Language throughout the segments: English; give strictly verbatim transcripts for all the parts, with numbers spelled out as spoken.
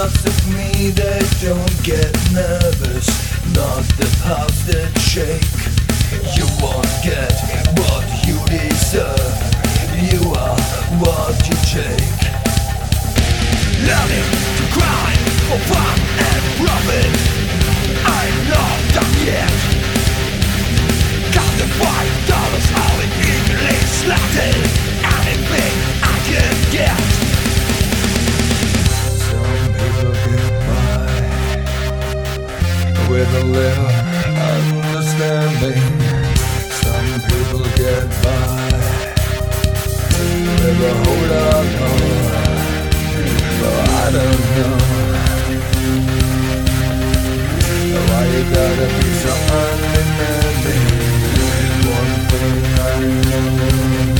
parts of me that don't get nervous, not the parts that shake. You won't get what you deserve. You are what you take. Learning to cry for fun and profit. I'm not done yet. Got the five dollars all in evenly slotted. Anything I can get. Some people get by with a little understanding. Some people get by with a whole lot more. Well, I don't know why you gotta be so undemanding. One thing I know,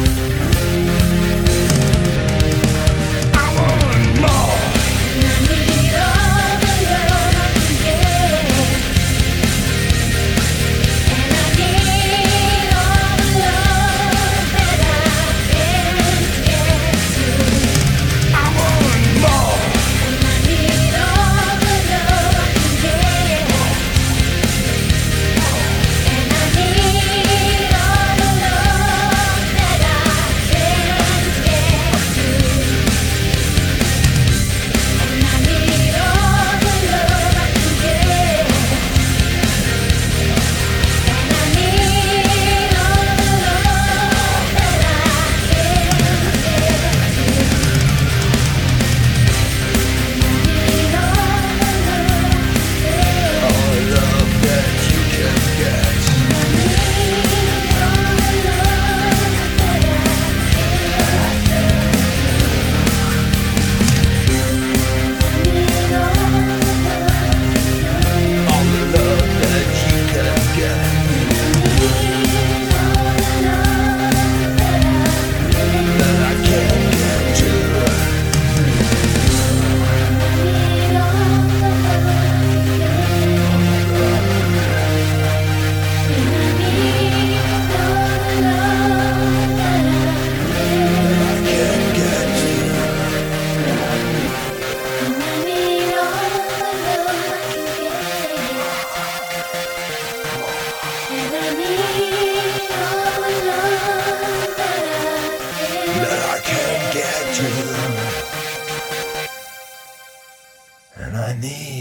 I want more. I need all the love I can get, and I need all the love that I can't get to. I want more. And I need all the love I can get, and I need all the love that I can't get to. And I need all the love I can get, and I need all the love that I can't get to. All the love that you can get. All the love that you can get. That I can't get to. Can't get to. That I can't get to. And I need